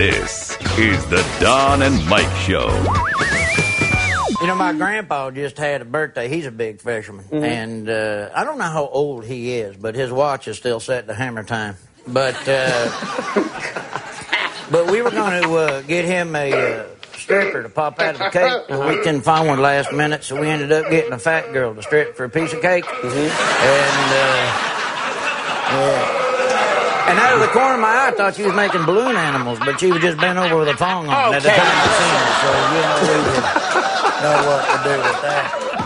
This is the Don and Mike Show. You know, my grandpa just had a birthday. He's a big fisherman. And I don't know how old he is, but his watch is still set to hammer time. But we were going to get him a stripper to pop out of the cake. But we couldn't find one last minute, so we ended up getting a fat girl to strip for a piece of cake. And out of the corner of my eye, I thought she was making balloon animals, but she was just bent over with a thong on at the time I seen her. So, you know, we didn't know what to do with that.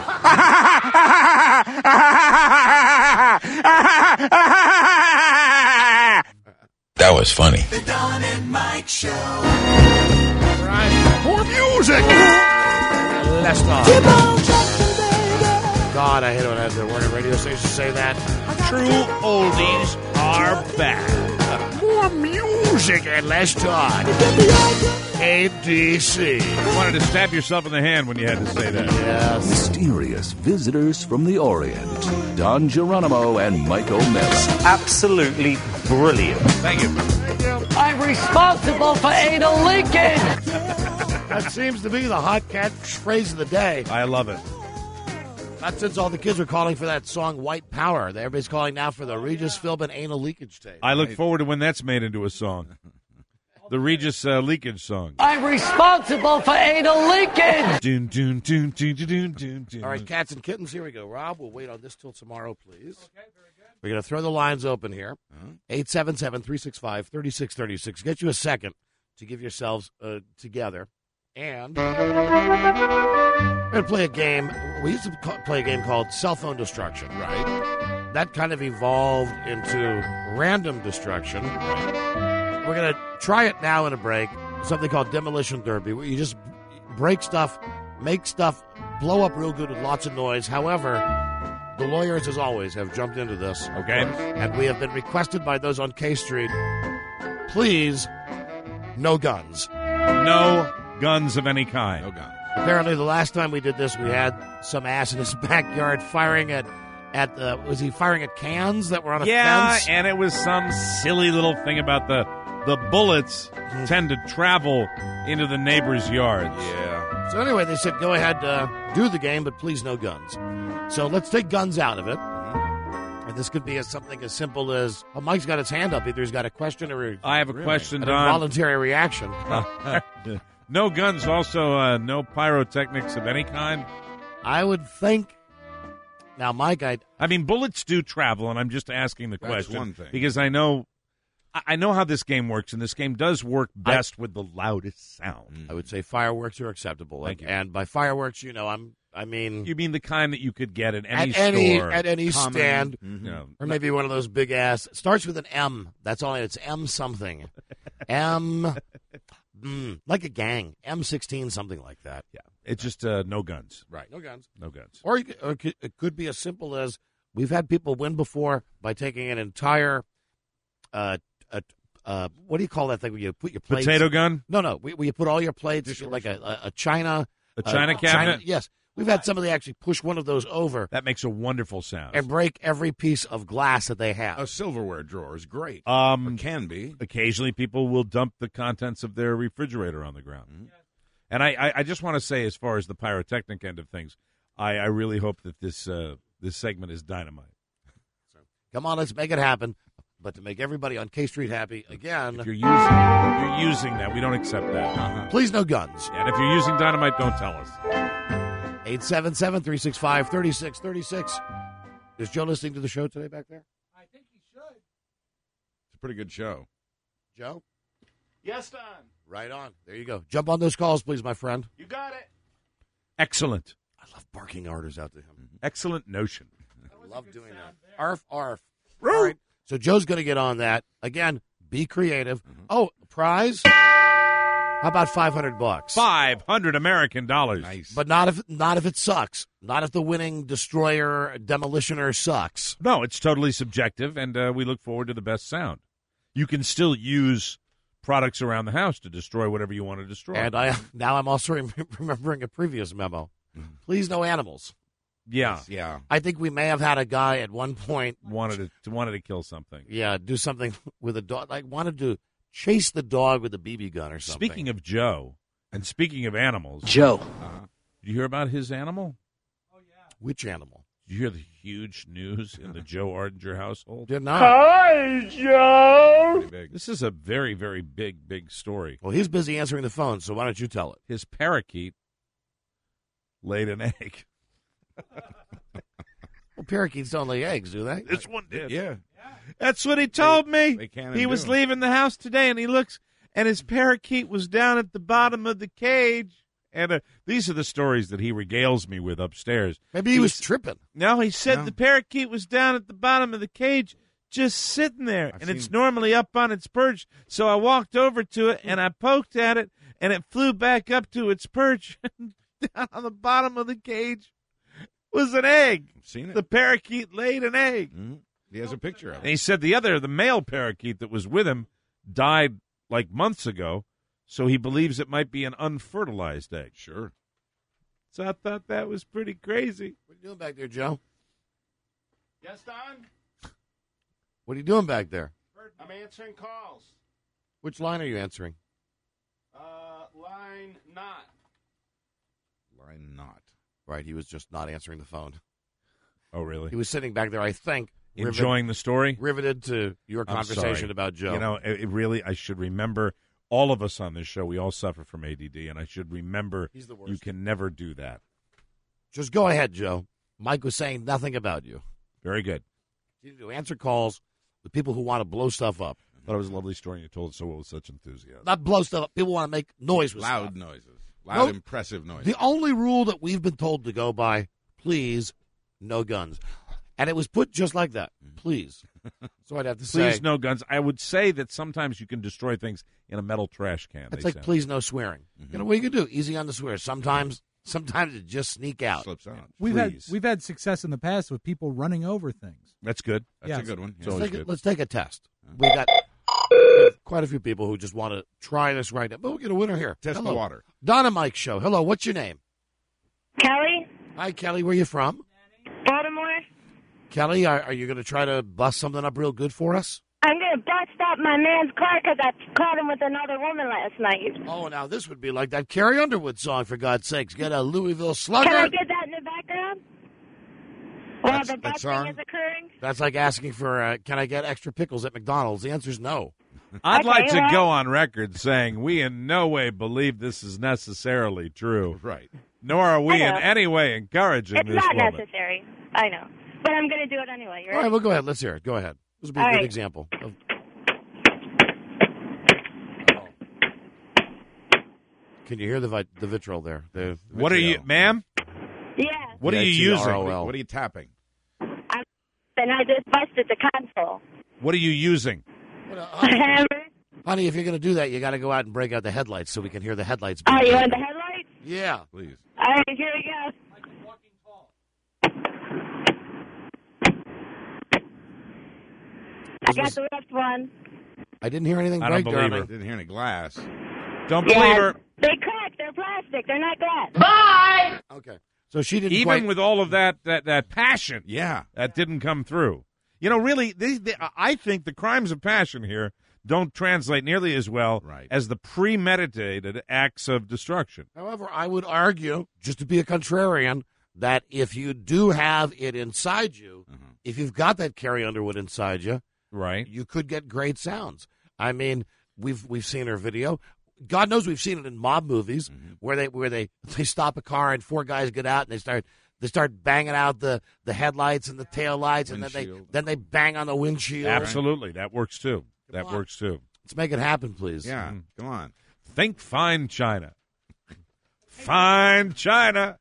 That was funny. The Don and Mike Show. Right. More music. Less talk. God, I hate it when I have to work at radio stations say that. True oldies are back. More music and less talk. ADC. You wanted to stab yourself in the hand when you had to say that. Yes. Mysterious visitors from the Orient. Don Geronimo and Mike O'Mara. Absolutely brilliant. Thank you. I'm responsible for anal leakage. That seems to be the hot cat phrase of the day. I love it. Not since all the kids are calling for that song White Power. Everybody's calling now for the Regis Philbin anal leakage tape. I look forward to when that's made into a song. The Regis leakage song. I'm responsible for anal leakage. Dun, dun, dun, dun, dun, dun, dun, dun. All right, cats and kittens, here we go. Rob, we'll wait on this till tomorrow, please. Okay, very good. We're going to throw the lines open here. 877-365-3636. Get you a second to give yourselves together. And we're going to play a game. We used to play a game called Cell Phone Destruction. Right. That kind of evolved into Random Destruction. We're going to try it now in a break. Something called Demolition Derby, where you just break stuff, make stuff blow up real good with lots of noise. However, the lawyers, as always, have jumped into this. Okay. And we have been requested by those on K Street, please, no guns. No guns of any kind. No gun. Apparently, the last time we did this, we had some ass in his backyard firing at was he firing at cans that were on a fence? Yeah, and it was some silly little thing about the bullets tend to travel into the neighbor's yards. Yeah. So anyway, they said, go ahead, do the game, but please no guns. So let's take guns out of it. And this could be something as simple as, Mike's got his hand up. Either he's got a question or I have a question, an Don. involuntary reaction. No guns, also no pyrotechnics of any kind? I would think. Now, Mike, I mean, bullets do travel, and I'm just asking the That's question. one thing. Because I know how this game works, and this game does work best with the loudest sound. I would say fireworks are acceptable. Thank you. And by fireworks, you mean the kind that you could get at any store. At any Common. stand. You know, Or maybe one of those big ass. It starts with an M. That's all. It's M something. M. Like a gang. M16, something like that. yeah, it's just no guns. Right. No guns. No guns. Or it could be as simple as we've had people win before by taking an entire, what do you call that thing where you put your plates? Potato gun? No. Where you put all your plates, like a china. A China cabinet? Yes. We've had somebody actually push one of those over That makes a wonderful sound. and break every piece of glass that they have. A silverware drawer is great. Or can be. Occasionally, people will dump the contents of their refrigerator on the ground. Mm-hmm. And I just want to say, as far as the pyrotechnic end of things, I really hope that this segment is dynamite. Come on, let's make it happen. But to make everybody on K Street happy, again, If you're using that, we don't accept that. please no guns. And if you're using dynamite, don't tell us. 877-365-3636. Is Joe listening to the show today back there? I think he should. It's a pretty good show. Joe? Yes, Don. Right on. There you go. Jump on those calls, please, my friend. You got it. Excellent. I love barking orders out to him. Excellent notion. I love doing that. Arf, arf. All right. So Joe's going to get on that. Again, be creative. Oh, prize? How about $500? $500 American dollars. Nice. But not if it sucks. Not if the winning destroyer, demolitioner sucks. No, it's totally subjective, and we look forward to the best sound. You can still use products around the house to destroy whatever you want to destroy. And I'm also remembering a previous memo. Please, no animals. Yeah. Yeah. I think we may have had a guy at one point Wanted to kill something. do something with a dog. Like wanted to chase the dog with a BB gun or something. Speaking of Joe, and speaking of animals, Joe. did you hear about his animal? Which animal? Did you hear the huge news in the Joe Ardinger household? Did not. Hi, Joe. Pretty big. This is a very, very big story. Well, he's busy answering the phone, so why don't you tell it? His parakeet laid an egg. Well, parakeets don't lay eggs, do they? This one did. Yeah. That's what he told me. they can and He was do. leaving the house today, and he looks, and his parakeet was down at the bottom of the cage. And these are the stories that he regales me with upstairs. Maybe he was tripping. No, he said No. the parakeet was down at the bottom of the cage, just sitting there, I've and it's seen- normally up on its perch. So I walked over to it, and I poked at it, and it flew back up to its perch. Down on the bottom of the cage was an egg. I've seen it. The parakeet laid an egg. Mhm. He has a picture of And it. he said the male parakeet that was with him, died like months ago, so he believes it might be an unfertilized egg. Sure. So I thought that was pretty crazy. What are you doing back there, Joe? Yes, Don? What are you doing back there? I'm answering calls. Which line are you answering? Line not. Line not. Right, he was just not answering the phone. Oh, really? He was sitting back there, I think, Enjoying the story? riveted to your I'm conversation sorry. about Joe. You know, it really, I should remember, all of us on this show, we all suffer from ADD, and I should remember He's the worst. you can never do that. Just go ahead, Joe. Mike was saying nothing about you. Very good. You need to answer calls with people who want to blow stuff up. Thought it was a lovely story, and you told it so well with such enthusiasm. Not blow stuff up. People want to make noise with Loud stuff. noises. Loud, Nope. impressive noises. The only rule that we've been told to go by, please, no guns. And it was put just like that. Please. So I'd have to Please, say, no guns. I would say that sometimes you can destroy things in a metal trash can. it's they like, say. please, no swearing. You know what you can do? Easy on the swear. Sometimes it just sneak out. Slips out. We've Please. had success in the past with people running over things. That's good. That's Yes. a good one. It's Yeah. always Let's good. let's take a test. We got quite a few people who just want to try this right now. But we'll get a winner here. Test Hello. the water. Donna Mike Show. Hello, what's your name? Kelly, Hi, Kelly. Where you from? Baltimore. Kelly, are you going to try to bust something up real good for us? I'm going to bust up my man's car because I caught him with another woman last night. Oh, now this would be like that Carrie Underwood song, for God's sakes. Get a Louisville Slugger. Can I get that in the background? While That's- the that busting song? is occurring? That's like asking for, can I get extra pickles at McDonald's? The answer is no. I'd Okay, like to well- go on record saying we in no way believe this is necessarily true. Right. Nor are we I in know. any way encouraging It's this not woman. necessary. I know. But I'm going to do it anyway. You All right, ready? well, go ahead. Let's hear it. Go ahead. This would be a All good right. example. Of... Can you hear the vitriol there? The What are you, Vitriol. ma'am? Yeah. What are you using? VITROL. What are you tapping? And I just busted the console. What are you using? A hammer. Honey, if you're going to do that, you got to go out and break out the headlights so we can hear the headlights. Oh, being you broken. want the headlights? Yeah. Please. All right, here we go. I got the left one. I didn't hear anything I don't break, believe darling. Didn't hear any glass. Don't believe her. They crack. They're plastic. They're not glass. Okay. So she didn't Even quite... with all of that passion, Yeah. that didn't come through. You know, really, I think the crimes of passion here don't translate nearly as well Right. as the premeditated acts of destruction. However, I would argue, just to be a contrarian, that if you do have it inside you, if you've got that Carrie Underwood inside you, Right. you could get great sounds. I mean, we've seen her video. God knows we've seen it in mob movies where they stop a car and four guys get out and they start banging out the headlights and the taillights and Windshield. then they bang on the windshield. Absolutely. That works too. That on. works too. Let's make it happen, please. Yeah. Come on. Think fine China. Fine China.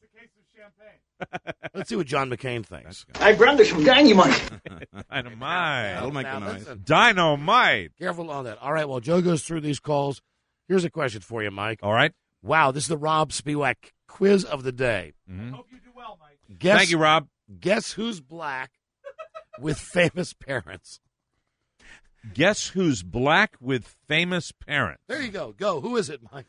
Let's see what John McCain thinks. I brandished some dynamite. Dynamite. That'll make Now, the noise. listen, Dynamite. careful on that. All right, while Joe goes through these calls, here's a question for you, Mike. All right. Wow, this is the Rob Spiewak quiz of the day. Hope you do well, Mike. Guess, Thank you, Rob. Guess who's black with famous parents? Guess who's black with famous parents? There you go. Go. Who is it, Mike?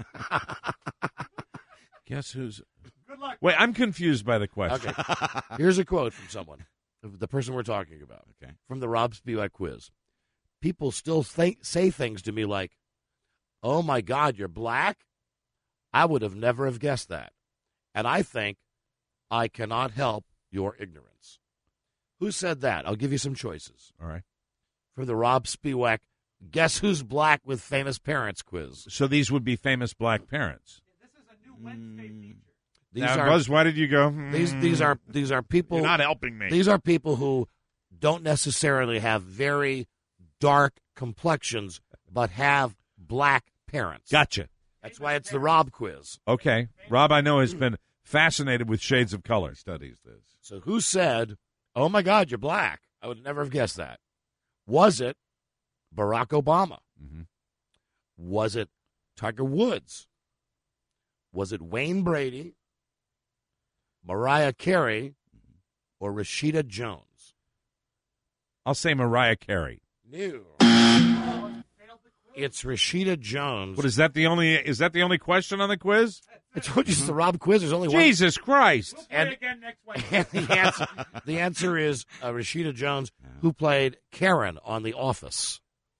Guess who's. Good luck. Wait, I'm confused by the question. Okay. Here's a quote from someone, the person we're talking about. Okay. From the Rob Spiewak quiz. people still say things to me like, "Oh my God, you're black." I would have never have guessed that, and I think I cannot help your ignorance. Who said that? I'll give you some choices. All right. For the Rob Spiewak Guess Who's Black with Famous Parents quiz. So these would be famous black parents. This is a new Wednesday feature. Now, Buzz, why did you go? These are people. You're not helping me. These are people who don't necessarily have very dark complexions, but have black parents. Gotcha. That's why it's the Rob quiz. Okay. Rob, I know, has been fascinated with shades of color. Studies this. So who said, "Oh my God, you're black"? I would never have guessed that. Was it Barack Obama? Mm-hmm. Was it Tiger Woods? Was it Wayne Brady, Mariah Carey, or Rashida Jones? I'll say Mariah Carey. No. It's Rashida Jones. What is that? Is that the only question on the quiz? I told you it's the Rob quiz. There's only one. Jesus Christ! We'll play again next week. And the answer is Rashida Jones, who played Karen on The Office.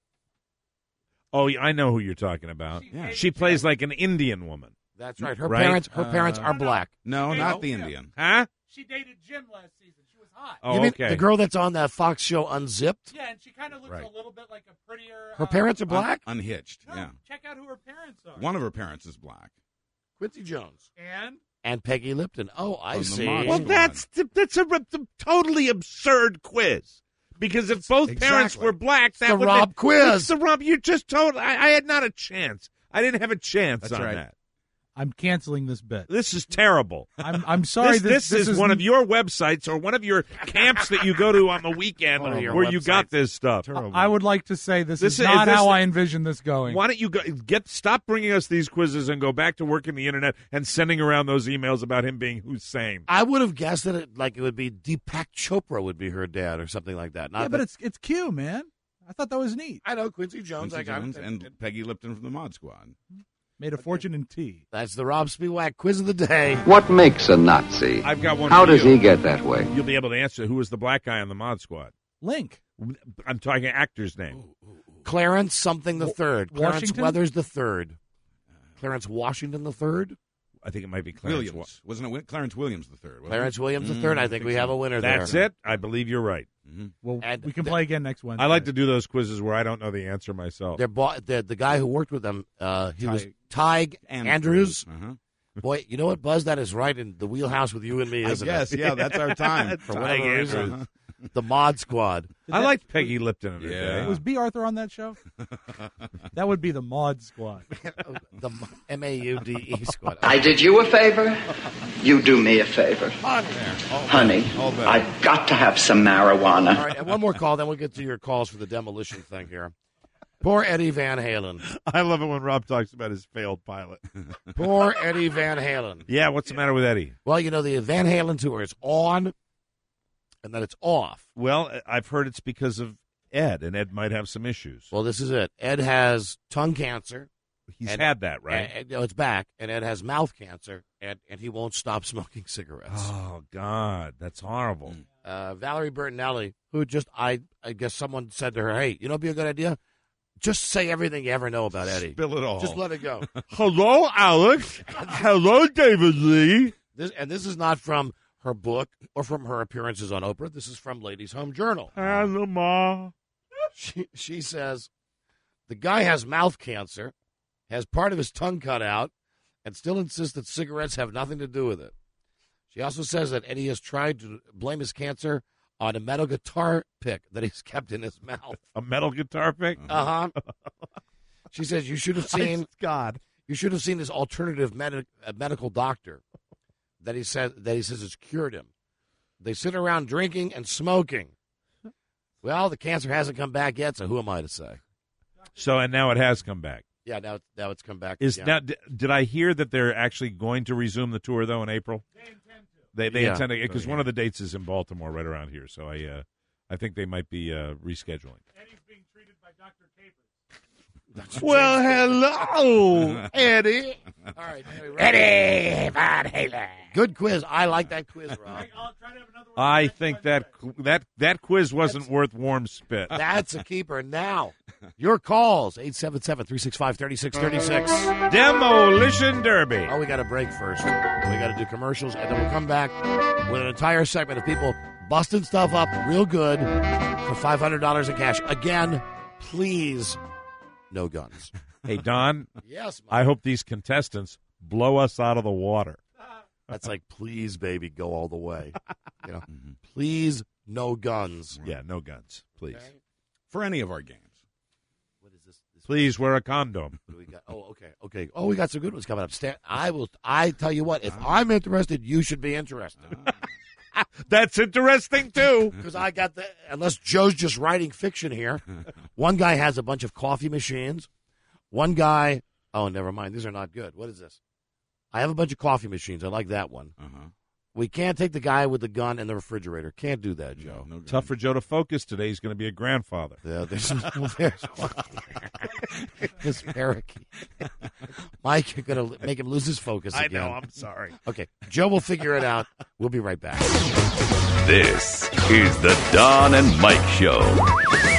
Oh, I know who you're talking about. She plays like an Indian woman. That's right. Her Right? parents are black. No, not the Indian. Huh? She dated Jim last season. She was hot. Oh, You mean okay. the girl that's on that Fox show Unzipped? Yeah, and she kind of looks Right. a little bit like a prettier. Her parents are black? Unhitched. No, Yeah. check out who her parents are. One of her parents is black. Quincy Jones. And Peggy Lipton. Oh, I From the see. Mod Well, Squad. that's a totally absurd quiz. Because if both parents Exactly. were black, that the would Rob quiz. It's the Rob. You just told. I had not a chance. I didn't have a chance That's on right. that. I'm canceling this bet. This is terrible. I'm sorry. This is one of your websites or one of your camps that you go to on the weekend One of your where you websites. got this stuff. I would like to say this This is is- not this- how I envision this going. Why don't you stop bringing us these quizzes and go back to working the internet and sending around those emails about him being Hussein? I would have guessed that it would be Deepak Chopra would be her dad or something like that. Not Yeah, but that- it's Q, man. I thought that was neat. I know Quincy Jones. Quincy Jones and Peggy Lipton from the Mod Squad. Made a fortune in tea. That's the Rob Spiewak quiz of the day. What makes a Nazi? I've got one. How for does you. he get that way? You'll be able to answer who was the black guy on the Mod Squad. Link. I'm talking actor's name. Clarence something the third. Clarence Washington? Weathers the third. Clarence Washington the third. I think it might be Clarence. Williams. Wasn't it Clarence Williams the third? Clarence Williams the third. I think we have a winner there. That's it. I believe you're right. Well, And we can play again next Wednesday. I like to do those quizzes where I don't know the answer myself. The guy who worked with them, he was Tig Andrews. Uh-huh. Boy, you know what, Buzz? That is right in the wheelhouse with you and me, isn't Yes, it? yeah, that's our time. For Tig whatever Andrews. reason, the Mod Squad. I liked Peggy Lipton in the Yeah. day. Was B. Arthur on that show? That would be the Mod Squad. The MAUDE Squad. I did you a favor. You do me a favor. Honey, I've got to have some marijuana. All right, and one more call, then we'll get to your calls for the demolition thing here. Poor Eddie Van Halen. I love it when Rob talks about his failed pilot. Poor Eddie Van Halen. Yeah, what's the matter with Eddie? Well, you know, the Van Halen tour is on, and then it's off. Well, I've heard it's because of Ed, and Ed might have some issues. Well, this is it. Ed has tongue cancer. He's and- had that, right? And, no, it's back. And Ed has mouth cancer, and he won't stop smoking cigarettes. Oh, God, that's horrible. Valerie Bertinelli, who just, I guess someone said to her, hey, you know, it'd be a good idea? Just say everything you ever know about Eddie. Spill it all. Just let it go. Hello, Alex. Hello, David Lee. This is not from her book or from her appearances on Oprah. This is from Ladies' Home Journal. Hello, Ma. She says, the guy has mouth cancer, has part of his tongue cut out, and still insists that cigarettes have nothing to do with it. She also says that Eddie has tried to blame his cancer on a metal guitar pick that he's kept in his mouth. A metal guitar pick? Uh-huh. She says you should have seen God. You should have seen this alternative medical doctor that he says has cured him. They sit around drinking and smoking. Well, the cancer hasn't come back yet, so who am I to say? So, and now it has come back. Yeah, now it's come back. Is yeah. now? Did I hear that they're actually going to resume the tour though in April? They intend to. They Yeah. intend to because one of the dates is in Baltimore, right around here. So I think they might be rescheduling. And he's being treated by Dr. Capers. Well, hello, Eddie. All right, Eddie Van Halen. Good quiz. I like that quiz, Rob. I think that quiz wasn't worth warm spit. That's a keeper. Now, your calls, 877-365-3636. Demolition Derby. Oh, we got a break first. We got to do commercials, and then we'll come back with an entire segment of people busting stuff up real good for $500 in cash. Again, please, no guns. Hey, Don. Yes, Mike. I hope these contestants blow us out of the water. That's like, please, baby, go all the way. You know, please, no guns. Yeah, no guns, please. Okay. For any of our games. What is this? Please wear a condom. What do we got? Oh, okay. Oh, we got some good ones coming up. I tell you what, if I'm interested, you should be interested. That's interesting, too. Because I got unless Joe's just writing fiction here. One guy has a bunch of coffee machines. One guy, oh, never mind. These are not good. What is this? I have a bunch of coffee machines. I like that one. We can't take the guy with the gun in the refrigerator. Can't do that, Joe. No tough for Joe to focus today. He's going to be a grandfather. Yeah, there's this parakeet. Mike, you're going to make him lose his focus again. I know. I'm sorry. Okay, Joe will figure it out. We'll be right back. This is the Don and Mike Show.